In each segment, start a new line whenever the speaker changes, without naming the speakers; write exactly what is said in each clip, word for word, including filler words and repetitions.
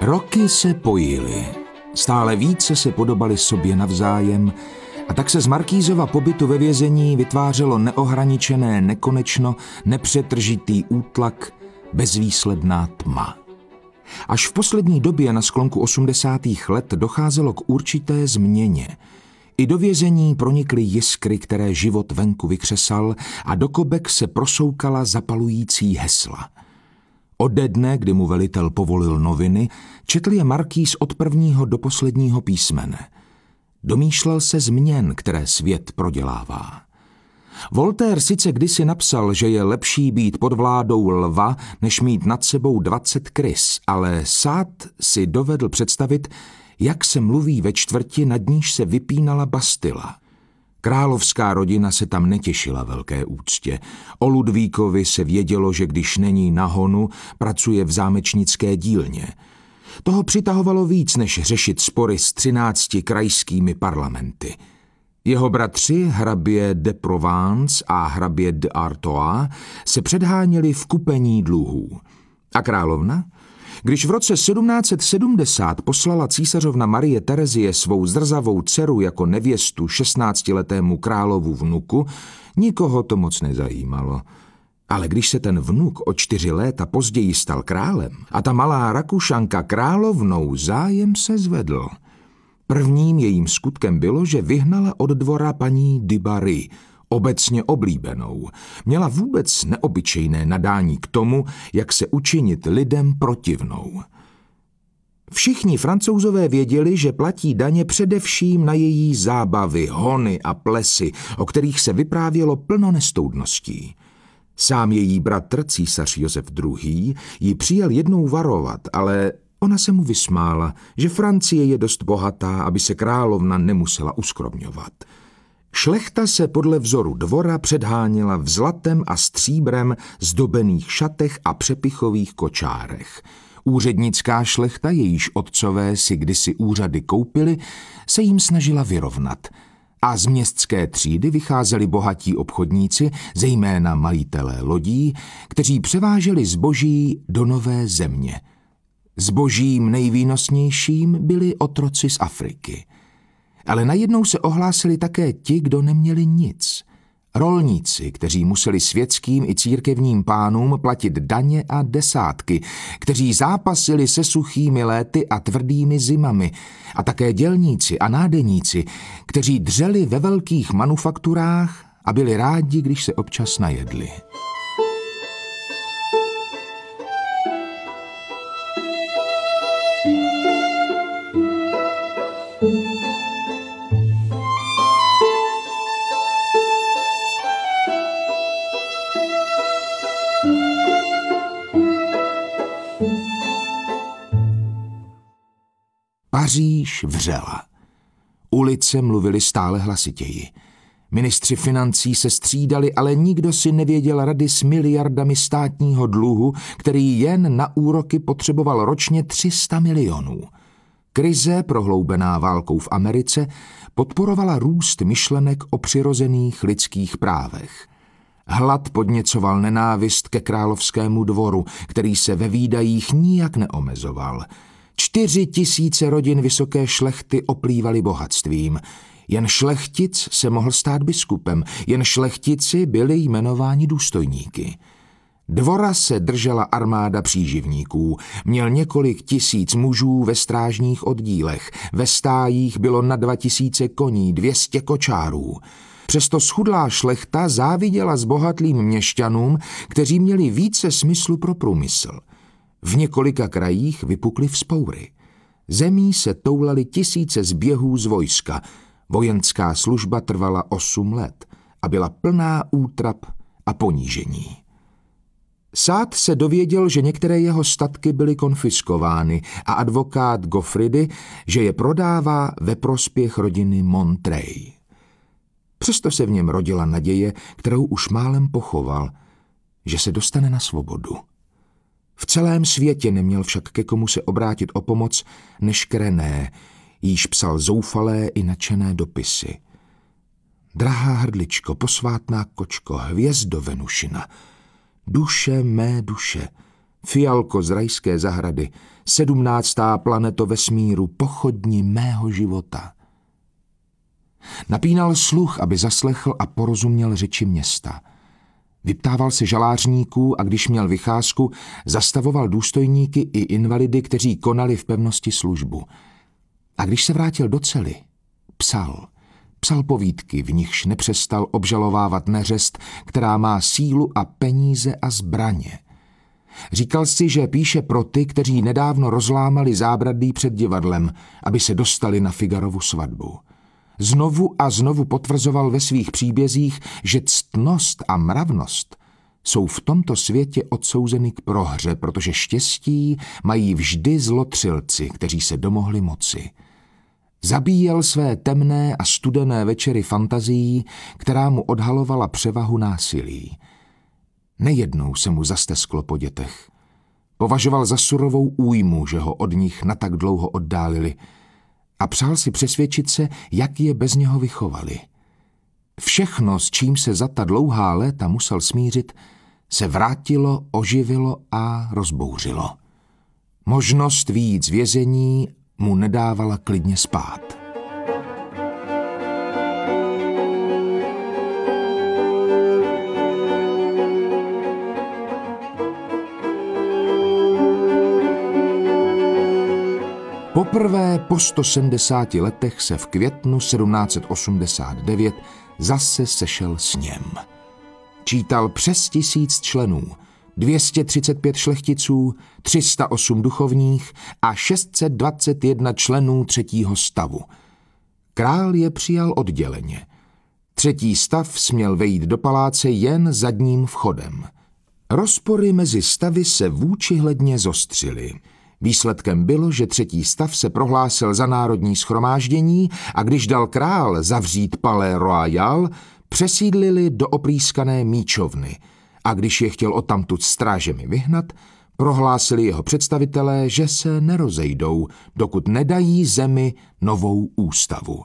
Roky se pojily, stále více se podobali sobě navzájem a tak se z Markýzova pobytu ve vězení vytvářelo neohraničené nekonečno, nepřetržitý útlak, bezvýsledná tma. Až v poslední době na sklonku osmdesátých let docházelo k určité změně. I do vězení pronikly jiskry, které život venku vykřesal, a do kobek se prosoukala zapalující hesla. Ode dne, kdy mu velitel povolil noviny, četl je Markýz od prvního do posledního písmene. Domýšlel se změn, které svět prodělává. Voltaire sice kdysi napsal, že je lepší být pod vládou lva, než mít nad sebou dvacet krys, ale Sade si dovedl představit, jak se mluví ve čtvrti, nad níž se vypínala Bastila. Královská rodina se tam netěšila velké úctě. O Ludvíkovi se vědělo, že když není na honu, pracuje v zámečnické dílně. Toho přitahovalo víc, než řešit spory s třinácti krajskými parlamenty. Jeho bratři, hrabě de Provence a hrabě de Artois, se předháněli v kupení dluhů. A královna? Když v roce sedmnáct set sedmdesát poslala císařovna Marie Terezie svou zrzavou dceru jako nevěstu šestnáctiletému královu vnuku, nikoho to moc nezajímalo. Ale když se ten vnuk o čtyři léta později stal králem a ta malá Rakušanka královnou, zájem se zvedl. Prvním jejím skutkem bylo, že vyhnala od dvora paní de Barry, obecně oblíbenou. Měla vůbec neobyčejné nadání k tomu, jak se učinit lidem protivnou. Všichni Francouzové věděli, že platí daně především na její zábavy, hony a plesy, o kterých se vyprávělo plno nestoudností. Sám její bratr, císař Josef druhý., ji přijel jednou varovat, ale ona se mu vysmála, že Francie je dost bohatá, aby se královna nemusela uskromňovat. Šlechta se podle vzoru dvora předháněla v zlatem a stříbrem zdobených šatech a přepichových kočárech. Úřednická šlechta, jejíž otcové si kdysi úřady koupili, se jim snažila vyrovnat. A z městské třídy vycházeli bohatí obchodníci, zejména majitelé lodí, kteří převáželi zboží do nové země. Zbožím nejvýnosnějším byli otroci z Afriky. Ale najednou se ohlásili také ti, kdo neměli nic. Rolníci, kteří museli světským i církevním pánům platit daně a desátky, kteří zápasili se suchými léty a tvrdými zimami, a také dělníci a nádeníci, kteří dřeli ve velkých manufakturách a byli rádi, když se občas najedli. Paříž vřela. Ulice mluvily stále hlasitěji. Ministři financí se střídali, ale nikdo si nevěděl rady s miliardami státního dluhu, který jen na úroky potřeboval ročně tři sta milionů. Krize, prohloubená válkou v Americe, podporovala růst myšlenek o přirozených lidských právech. Hlad podněcoval nenávist ke královskému dvoru, který se ve výdajích nijak neomezoval. Čtyři tisíce rodin vysoké šlechty oplývaly bohatstvím. Jen šlechtic se mohl stát biskupem, jen šlechtici byli jmenováni důstojníky. Dvora se držela armáda příživníků, měl několik tisíc mužů ve strážních oddílech, ve stájích bylo na dva tisíce koní, dvě stě kočárů. Přesto schudlá šlechta záviděla zbohatlým měšťanům, kteří měli více smyslu pro průmysl. V několika krajích vypukly vzpoury. Zemí se toulaly tisíce zběhů z vojska. Vojenská služba trvala osm let a byla plná útrap a ponížení. Sade se dověděl, že některé jeho statky byly konfiskovány a advokát Goffridi, že je prodává ve prospěch rodiny Montreuil. Přesto se v něm rodila naděje, kterou už málem pochoval, že se dostane na svobodu. V celém světě neměl však ke komu se obrátit o pomoc než k René, jíž psal zoufalé i nadšené dopisy. Drahá hrdličko, posvátná kočko, hvězdo Venušina, duše mé duše, fialko z rajské zahrady, sedmnáctá planeto vesmíru, pochodni mého života. Napínal sluch, aby zaslechl a porozuměl řeči města. Vyptával se žalářníků a když měl vycházku, zastavoval důstojníky i invalidy, kteří konali v pevnosti službu. A když se vrátil do cely, psal. Psal povídky, v nichž nepřestal obžalovávat neřest, která má sílu a peníze a zbraně. Říkal si, že píše pro ty, kteří nedávno rozlámali zábradlí před divadlem, aby se dostali na Figarovu svatbu. Znovu a znovu potvrzoval ve svých příbězích, že ctnost a mravnost jsou v tomto světě odsouzeny k prohře, protože štěstí mají vždy zlotřilci, kteří se domohli moci. Zabíjel své temné a studené večery fantazií, která mu odhalovala převahu násilí. Nejednou se mu zastesklo po dětech. Považoval za surovou újmu, že ho od nich na tak dlouho oddálili, a přál si přesvědčit se, jak je bez něho vychovali. Všechno, s čím se za ta dlouhá léta musel smířit, se vrátilo, oživilo a rozbouřilo. Možnost vyjít z vězení mu nedávala klidně spát. Poprvé po sto sedmdesáti letech se v květnu sedmnáct set osmdesát devět zase sešel sněm. Čítal přes tisíc členů, dvě stě třicet pět šlechticů, tři sta osm duchovních a šest set dvacet jedna členů třetího stavu. Král je přijal odděleně. Třetí stav směl vejít do paláce jen zadním vchodem. Rozpory mezi stavy se vůčihledně zostřily. Výsledkem bylo, že třetí stav se prohlásil za národní shromáždění a když dal král zavřít Palais Royal, přesídlili do oprýskané míčovny a když je chtěl odtamtud strážemi vyhnat, prohlásili jeho představitelé, že se nerozejdou, dokud nedají zemi novou ústavu.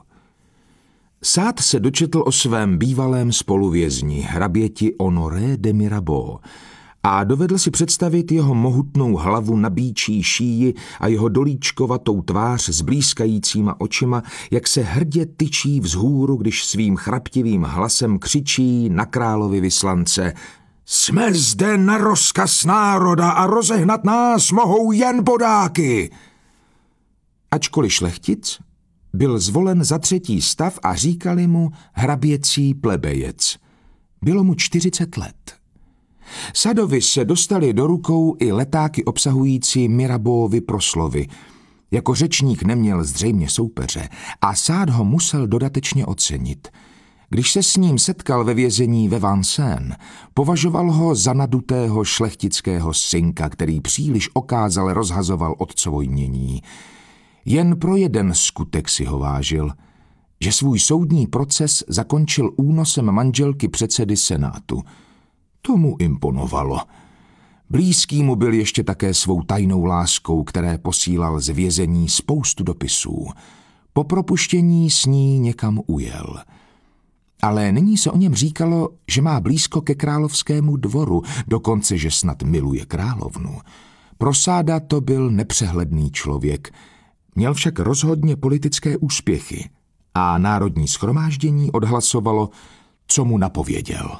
Sát se dočetl o svém bývalém spoluvězni, hraběti Honoré de Mirabeau, a dovedl si představit jeho mohutnou hlavu na býčí šíji a jeho dolíčkovatou tvář s blýskajícíma očima, jak se hrdě tyčí vzhůru, když svým chraptivým hlasem křičí na královi vyslance: Jsme zde na rozkaz národa a rozehnat nás mohou jen bodáky. Ačkoliv šlechtic, byl zvolen za třetí stav a říkali mu hraběcí plebejec. Bylo mu čtyřicet let. Sadovi se dostali do rukou i letáky obsahující Mirabeauovy proslovy. Jako řečník neměl zřejmě soupeře a Sát ho musel dodatečně ocenit. Když se s ním setkal ve vězení ve Vincennes, považoval ho za nadutého šlechtického synka, který příliš okázale rozhazoval otcovo jmění. Jen pro jeden skutek si ho vážil, že svůj soudní proces zakončil únosem manželky předsedy senátu. To mu imponovalo. Blízký mu byl ještě také svou tajnou láskou, které posílal z vězení spoustu dopisů. Po propuštění s ní někam ujel. Ale nyní se o něm říkalo, že má blízko ke královskému dvoru, dokonce, že snad miluje královnu. Pro Sáda to byl nepřehledný člověk. Měl však rozhodně politické úspěchy a národní shromáždění odhlasovalo, co mu napověděl.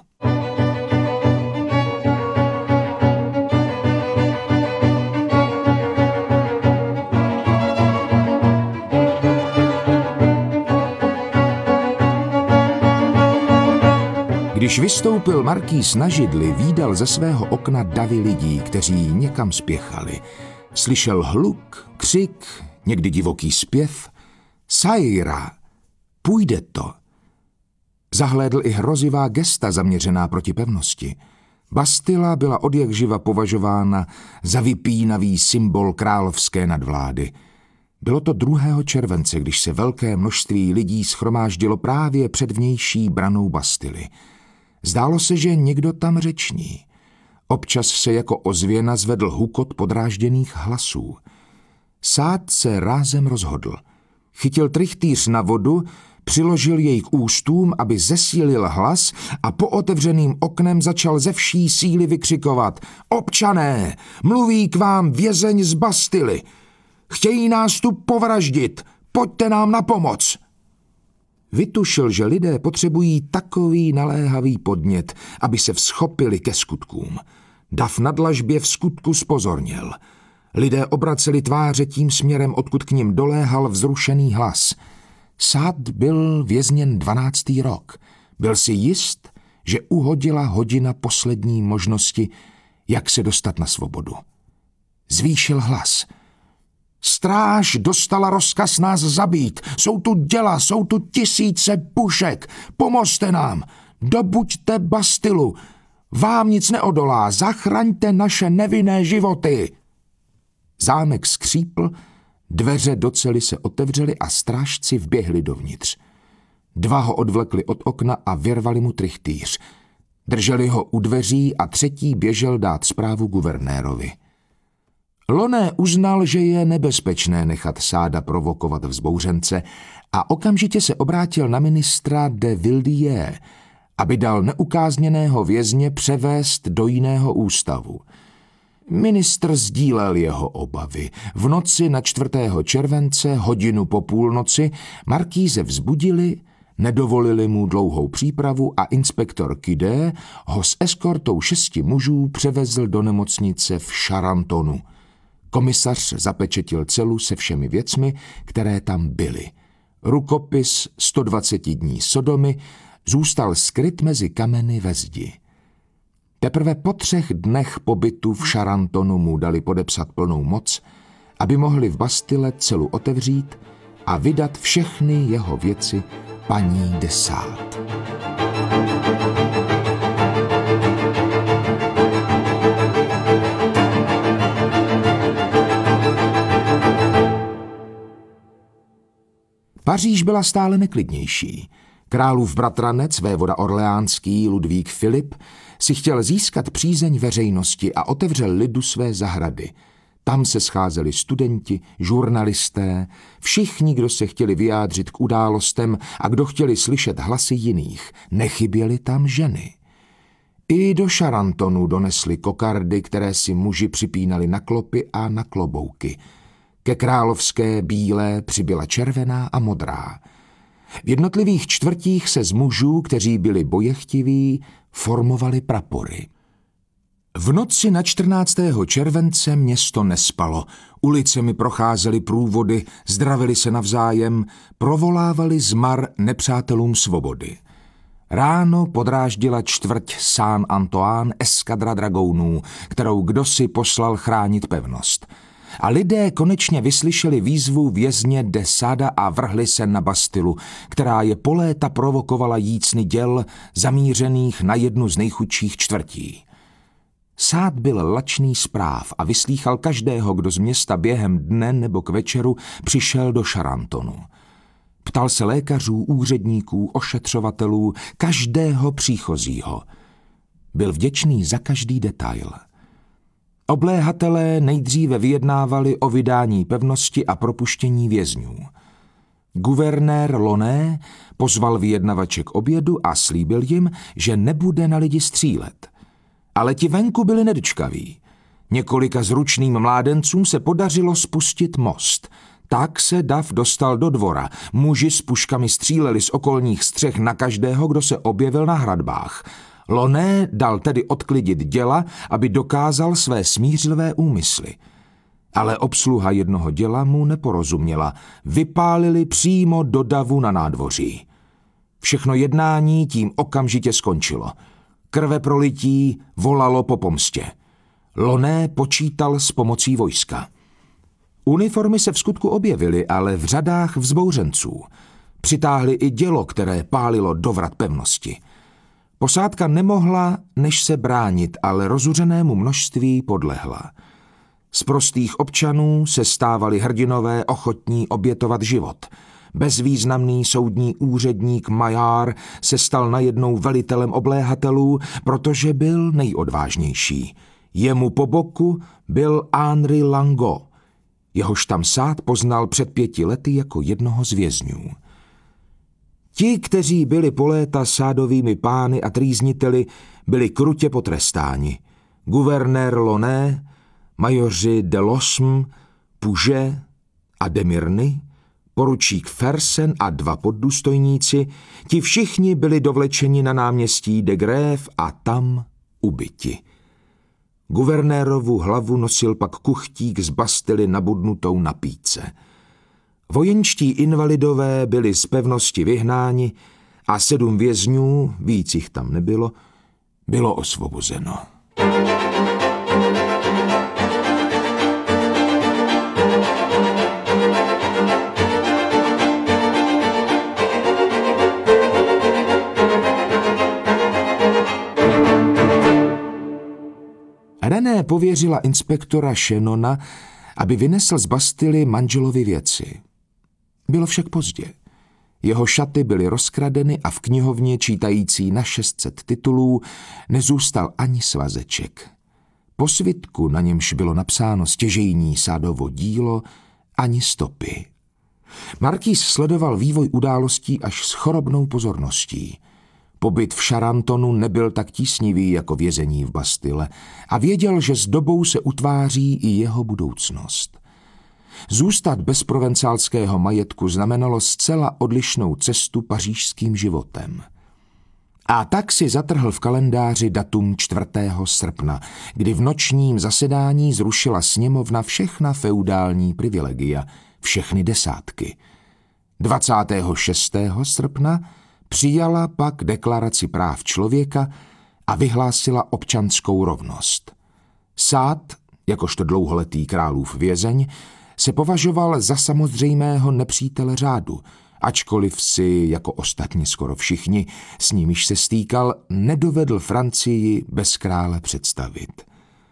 Když vystoupil markýz na židli, vídal ze svého okna davy lidí, kteří někam spěchali. Slyšel hluk, křik, někdy divoký zpěv. Sajra, půjde to. Zahlédl i hrozivá gesta zaměřená proti pevnosti. Bastila byla odjakživa považována za vypínavý symbol královské nadvlády. Bylo to druhého července, když se velké množství lidí shromáždilo právě před vnější branou Bastily. Zdálo se, že někdo tam řeční. Občas se jako ozvěna zvedl hukot podrážděných hlasů. Sát se rázem rozhodl. Chytil trychtýř na vodu, Přiložil jej k ústům, aby zesílil hlas a po otevřeným oknem začal ze vší síly vykřikovat: Občané, mluví k vám vězeň z Bastily. Chtějí nás tu povraždit, pojďte nám na pomoc. Vytušil, že lidé potřebují takový naléhavý podnět, aby se vzchopili ke skutkům. Dav na dlažbě v skutku zpozorněl. Lidé obraceli tváře tím směrem, odkud k nim doléhal vzrušený hlas. Saad byl vězněn dvanáctý rok. Byl si jist, že uhodila hodina poslední možnosti, jak se dostat na svobodu. Zvýšil hlas. Stráž dostala rozkaz nás zabít. Jsou tu děla, jsou tu tisíce pušek. Pomozte nám. Dobuďte Bastilu. Vám nic neodolá. Zachraňte naše nevinné životy. Zámek skřípl, dveře do cely se otevřely a strážci vběhli dovnitř. Dva ho odvlekli od okna a vyrvali mu trichtýř. Drželi ho u dveří a třetí běžel dát zprávu guvernérovi. Loné uznal, že je nebezpečné nechat Saada provokovat vzbouřence a okamžitě se obrátil na ministra de Villiers, aby dal neukázněného vězně převést do jiného ústavu. Ministr sdílel jeho obavy. V noci na čtvrtého července, hodinu po půlnoci, markíze vzbudili, nedovolili mu dlouhou přípravu a inspektor Kidé ho s eskortou šesti mužů převezl do nemocnice v Charantonu. Komisař zapečetil celu se všemi věcmi, které tam byly. Rukopis sto dvacet dní Sodomy zůstal skryt mezi kameny ve zdi. Teprve po třech dnech pobytu v Charantonu mu dali podepsat plnou moc, aby mohli v Bastille celu otevřít a vydat všechny jeho věci paní de Sade. Paříž byla stále neklidnější. Králův bratranec, vévoda orleánský Ludvík Filip, si chtěl získat přízeň veřejnosti a otevřel lidu své zahrady. Tam se scházeli studenti, žurnalisté, všichni, kdo se chtěli vyjádřit k událostem a kdo chtěli slyšet hlasy jiných. Nechyběly tam ženy. I do Charantonu donesli kokardy, které si muži připínali na klopy a na klobouky. Ke královské bílé přibyla červená a modrá. V jednotlivých čtvrtích se z mužů, kteří byli bojechtiví, formovali prapory. V noci na čtrnáctého července město nespalo. Ulicemi procházely průvody, zdravili se navzájem, provolávali zmar nepřátelům svobody. Ráno podráždila čtvrť Saint-Antoine eskadra dragounů, kterou kdosi poslal chránit pevnost. A lidé konečně vyslyšeli výzvu vězně de Sada a vrhli se na Bastilu, která je po léta provokovala jícny děl zamířených na jednu z nejchudších čtvrtí. Saad byl lačný zpráv a vyslýchal každého, kdo z města během dne nebo k večeru přišel do Charantonu. Ptal se lékařů, úředníků, ošetřovatelů, každého příchozího. Byl vděčný za každý detail. Obléhatelé nejdříve vyjednávali o vydání pevnosti a propuštění vězňů. Guvernér Loné pozval vyjednavače k obědu a slíbil jim, že nebude na lidi střílet. Ale ti venku byli nedočkaví. Několika zručným mládencům se podařilo spustit most. Tak se dav dostal do dvora. Muži s puškami stříleli z okolních střech na každého, kdo se objevil na hradbách. Loné dal tedy odklidit děla, aby dokázal své smířlivé úmysly. Ale obsluha jednoho děla mu neporozuměla. Vypálili přímo do davu na nádvoří. Všechno jednání tím okamžitě skončilo. Krveprolití volalo po pomstě. Loné počítal s pomocí vojska. Uniformy se vskutku objevily, ale v řadách vzbouřenců. Přitáhli i dělo, které pálilo dovrat pevnosti. Posádka nemohla než se bránit, ale rozuřenému množství podlehla. Z prostých občanů se stávali hrdinové ochotní obětovat život. Bezvýznamný soudní úředník Maillard se stal najednou velitelem obléhatelů, protože byl nejodvážnější. Jemu po boku byl Henri Langot, jehož tam Saad poznal před pěti lety jako jednoho z vězňů. Ti, kteří byli po léta sádovými pány a trýzniteli, byli krutě potrestáni. Guvernér Loné, majoři de Losme, Puget a Demirny, poručík Fersen a dva poddůstojníci, ti všichni byli dovlečeni na náměstí de Grève a tam ubiti. Guvernérovu hlavu nosil pak kuchtík z Bastily nabudnutou na píce. Vojenští invalidové byli z pevnosti vyhnáni a sedm vězňů, víc jich tam nebylo, bylo osvobozeno. René pověřila inspektora Shannona, aby vynesl z Bastily manželovi věci. Bylo však pozdě. Jeho šaty byly rozkradeny a v knihovně čítající na šest set titulů nezůstal ani svazeček. Po svitku, na němž bylo napsáno stěžejní sádovo dílo, ani stopy. Markýz sledoval vývoj událostí až s chorobnou pozorností. Pobyt v Charantonu nebyl tak tísnivý jako vězení v Bastille a věděl, že s dobou se utváří i jeho budoucnost. Zůstat bez provencálského majetku znamenalo zcela odlišnou cestu pařížským životem. A tak si zatrhl v kalendáři datum čtvrtého srpna, kdy v nočním zasedání zrušila sněmovna všechna feudální privilegia, všechny desátky. dvacátého šestého srpna přijala pak deklaraci práv člověka a vyhlásila občanskou rovnost. Sád, jakožto dlouholetý králův vězeň, se považoval za samozřejmého nepřítele řádu, ačkoliv si, jako ostatně skoro všichni, s nimiž se stýkal, nedovedl Francii bez krále představit.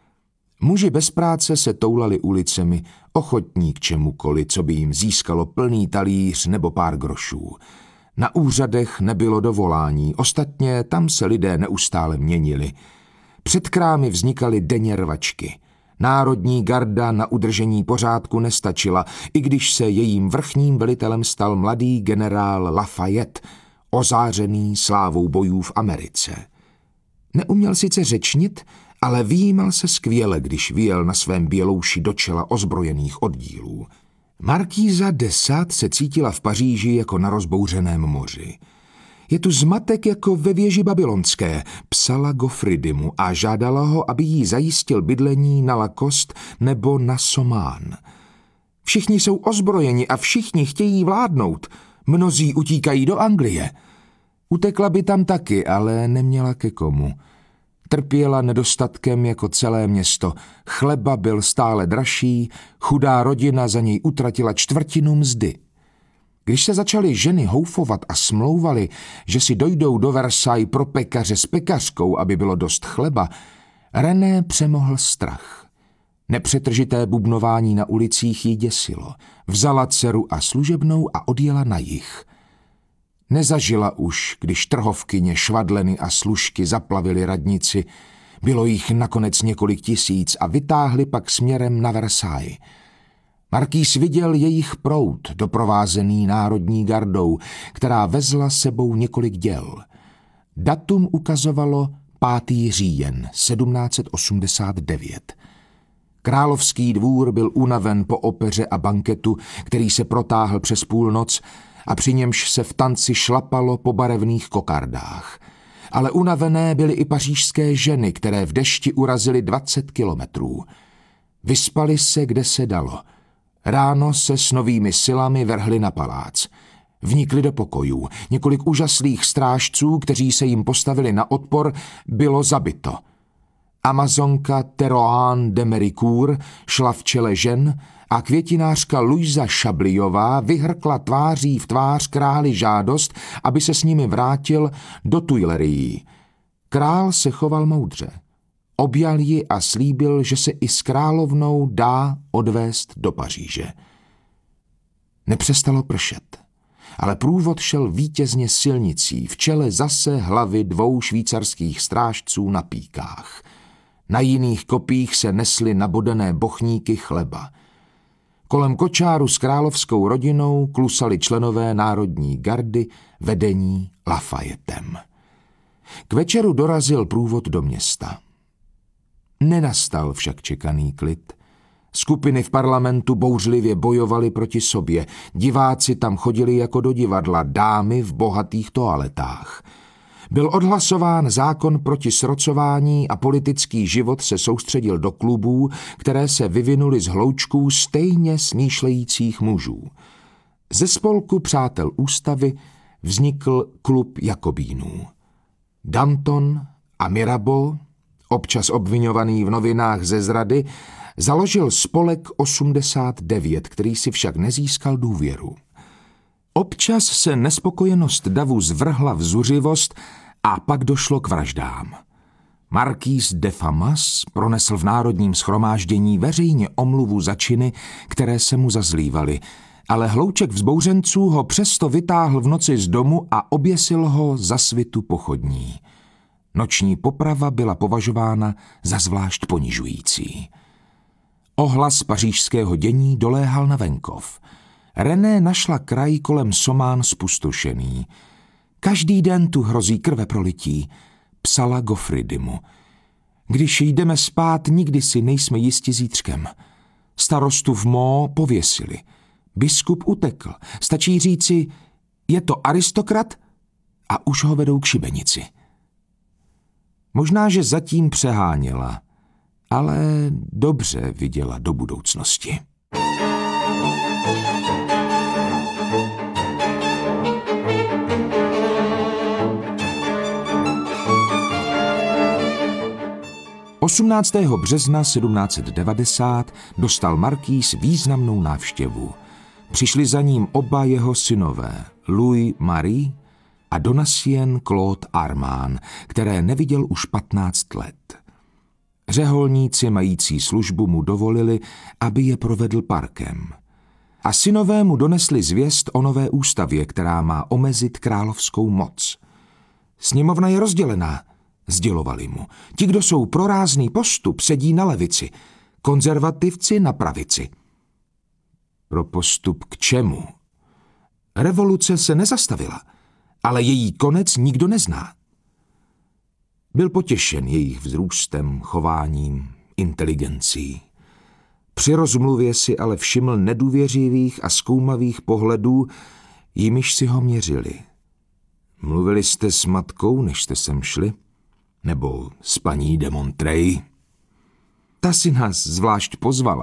Muži bez práce se toulali ulicemi, ochotní k čemukoli, co by jim získalo plný talíř nebo pár grošů. Na úřadech nebylo dovolání, ostatně tam se lidé neustále měnili. Před krámy vznikaly denně rvačky. Národní garda na udržení pořádku nestačila, i když se jejím vrchním velitelem stal mladý generál Lafayette, ozářený slávou bojů v Americe. Neuměl sice řečnit, ale vyjímal se skvěle, když vyjel na svém bělouši do čela ozbrojených oddílů. Markýza de Sade se cítila v Paříži jako na rozbouřeném moři. Je tu zmatek jako ve věži babylonské, psala Gofridimu a žádala ho, aby jí zajistil bydlení na Lacoste nebo na Somán. Všichni jsou ozbrojeni a všichni chtějí vládnout. Mnozí utíkají do Anglie. Utekla by tam taky, ale neměla ke komu. Trpěla nedostatkem jako celé město. Chleba byl stále dražší, chudá rodina za něj utratila čtvrtinu mzdy. Když se začaly ženy houfovat a smlouvaly, že si dojdou do Versailles pro pekaře s pekařkou, aby bylo dost chleba, René přemohl strach. Nepřetržité bubnování na ulicích jí děsilo. Vzala dceru a služebnou a odjela na jih. Nezažila už, když trhovkyně, švadleny a služky zaplavily radnici. Bylo jich nakonec několik tisíc a vytáhli pak směrem na Versailles. Markýz viděl jejich proud, doprovázený národní gardou, která vezla sebou několik děl. Datum ukazovalo pátý říjen sedmnáct set osmdesát devět. Královský dvůr byl unaven po opeře a banketu, který se protáhl přes půlnoc a při němž se v tanci šlapalo po barevných kokardách. Ale unavené byly i pařížské ženy, které v dešti urazily dvacet kilometrů. Vyspali se, kde se dalo. Ráno se s novými silami vrhli na palác. Vnikli do pokojů. Několik úžaslých strážců, kteří se jim postavili na odpor, bylo zabito. Amazonka Théroigne de Méricourt šla v čele žen a květinářka Louisa Chabliová vyhrkla tváří v tvář králi žádost, aby se s nimi vrátil do Tuileries. Král se choval moudře. Objal ji a slíbil, že se i s královnou dá odvést do Paříže. Nepřestalo pršet, ale průvod šel vítězně silnicí, v čele zase hlavy dvou švýcarských strážců na píkách. Na jiných kopích se nesly nabodené bochníky chleba. Kolem kočáru s královskou rodinou klusali členové národní gardy vedení Lafayetem. K večeru dorazil průvod do města. Nenastal však čekaný klid. Skupiny v parlamentu bouřlivě bojovaly proti sobě. Diváci tam chodili jako do divadla, dámy v bohatých toaletách. Byl odhlasován zákon proti srocování a politický život se soustředil do klubů, které se vyvinuly z hloučků stejně smýšlejících mužů. Ze spolku přátel ústavy vznikl klub Jakobínů. Danton a Mirabeau, občas obviňovaný v novinách ze zrady, založil spolek osmdesát devět, který si však nezískal důvěru. Občas se nespokojenost davu zvrhla v zuřivost a pak došlo k vraždám. Markýz de Famas pronesl v národním shromáždění veřejně omluvu za činy, které se mu zazlívaly, ale hlouček vzbouřenců ho přesto vytáhl v noci z domu a oběsil ho za svitu pochodní. Noční poprava byla považována za zvlášť ponižující. Ohlas pařížského dění doléhal na venkov. René našla kraj kolem Somán spustošený. Každý den tu hrozí krveprolití, psala Goffridimu. Když jdeme spát, nikdy si nejsme jisti zítřkem. Starostu v Meaux pověsili. Biskup utekl. Stačí říci, je to aristokrat a už ho vedou k šibenici. Možná, že zatím přeháněla, ale dobře viděla do budoucnosti. osmnáctého března sedmnáct set devadesát dostal markýz významnou návštěvu. Přišli za ním oba jeho synové, Louis Marie a Donatien Claude Armand, které neviděl už patnáct let. Řeholníci mající službu mu dovolili, aby je provedl parkem. A synové mu donesli zvěst o nové ústavě, která má omezit královskou moc. Sněmovna je rozdělená, sdělovali mu. Ti, kdo jsou pro rázný postup, sedí na levici, konzervativci na pravici. Pro postup k čemu? Revoluce se nezastavila, ale její konec nikdo nezná. Byl potěšen jejich vzrůstem, chováním, inteligencí. Při rozmluvě si ale všiml nedůvěřivých a zkoumavých pohledů, jimiž si ho měřili. Mluvili jste s matkou, než jste sem šli? Nebo s paní de Montreuil? Ta si nás zvlášť pozvala.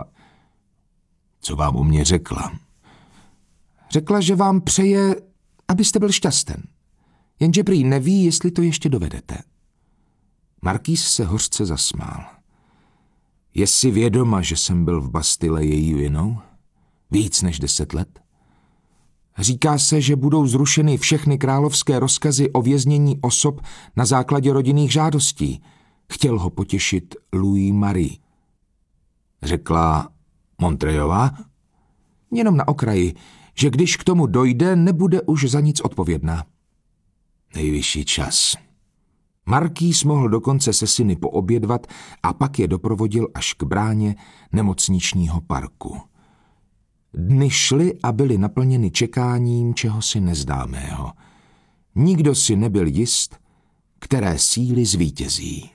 Co vám o mě řekla? Řekla, že vám přeje, abyste byl šťasten. Jenže prý neví, jestli to ještě dovedete. Markýz se hořce zasmál. Je si vědoma, že jsem byl v Bastille její vinou? Víc než deset let? Říká se, že budou zrušeny všechny královské rozkazy o věznění osob na základě rodinných žádostí. Chtěl ho potěšit Louis Marie. Řekla Montreuilová? Jenom na okraji, že když k tomu dojde, nebude už za nic odpovědná. Nejvyšší čas. Markýz mohl dokonce se syny poobědvat a pak je doprovodil až k bráně nemocničního parku. Dny šly a byly naplněny čekáním čehosi neznámého. Nikdo si nebyl jist, které síly zvítězí.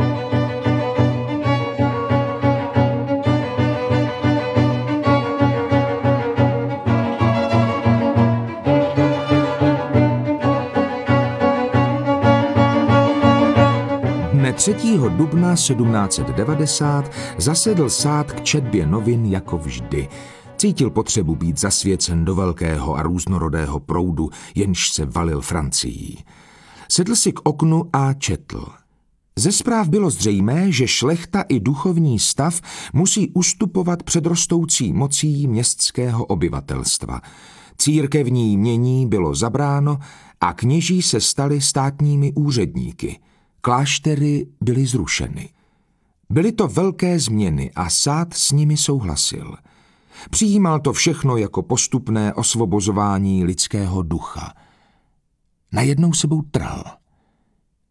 třetího dubna sedmnáct set devadesát zasedl sád k četbě novin jako vždy. Cítil potřebu být zasvěcen do velkého a různorodého proudu, jenž se valil Francií. Sedl si k oknu a četl. Ze zpráv bylo zřejmé, že šlechta i duchovní stav musí ustupovat před rostoucí mocí městského obyvatelstva. Církevní jmění bylo zabráno a kněží se stali státními úředníky. Kláštery byly zrušeny. Byly to velké změny a sád s nimi souhlasil. Přijímal to všechno jako postupné osvobozování lidského ducha. Najednou sebou trhl.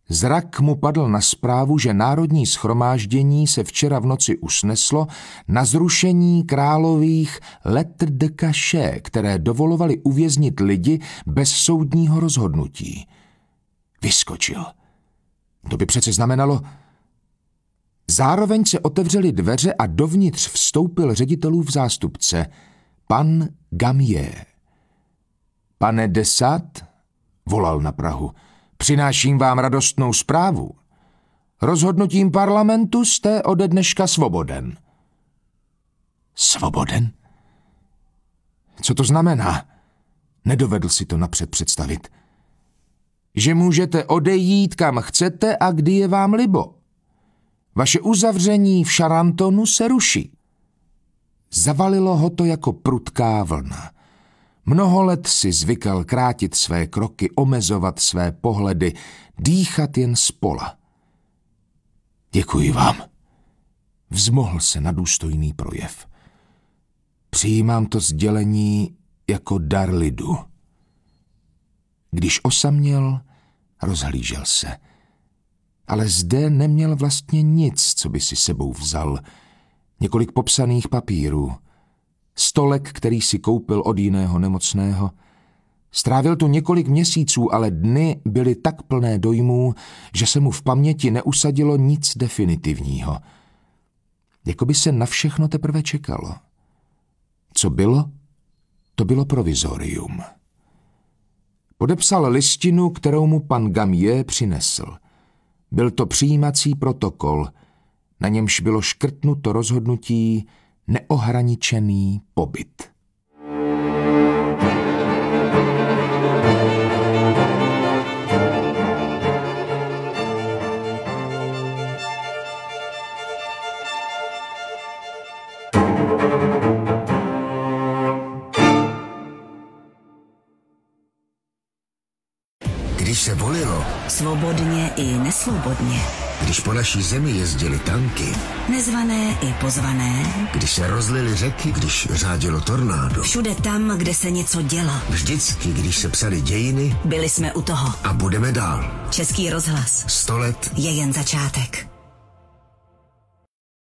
Zrak mu padl na zprávu, že Národní shromáždění se včera v noci usneslo na zrušení králových lettres de cachet, které dovolovaly uvěznit lidi bez soudního rozhodnutí. Vyskočil. To by přece znamenalo... Zároveň se otevřely dveře a dovnitř vstoupil ředitelův zástupce, pan Gamier. Pane de Sade, volal na prahu, přináším vám radostnou zprávu. Rozhodnutím parlamentu jste ode dneška svoboden. Svoboden? Co to znamená? Nedovedl si to napřed představit. Že můžete odejít kam chcete a kdy je vám libo. Vaše uzavření v Charantonu se ruší. Zavalilo ho to jako prudká vlna. Mnoho let si zvykal krátit své kroky, omezovat své pohledy, dýchat jen spola. Děkuji vám. Vzmohl se na důstojný projev. Přijímám to sdělení jako dar lidu. Když osaměl, rozhlížel se. Ale zde neměl vlastně nic, co by si sebou vzal. Několik popsaných papírů. Stolek, který si koupil od jiného nemocného. Strávil tu několik měsíců, ale dny byly tak plné dojmů, že se mu v paměti neusadilo nic definitivního. Jakoby se na všechno teprve čekalo. Co bylo, to bylo provizorium. Podepsal listinu, kterou mu pan Gamier přinesl. Byl to přijímací protokol, na němž bylo škrtnuto rozhodnutí neohraničený pobyt.
Když se volilo,
svobodně i nesvobodně,
když po naší zemi jezdily tanky,
nezvané i pozvané,
když se rozlily řeky, když řádilo tornádo,
všude tam, kde se něco dělo,
vždycky, když se psaly dějiny,
byli jsme u toho.
A budeme dál.
Český rozhlas.
Sto let
je jen začátek.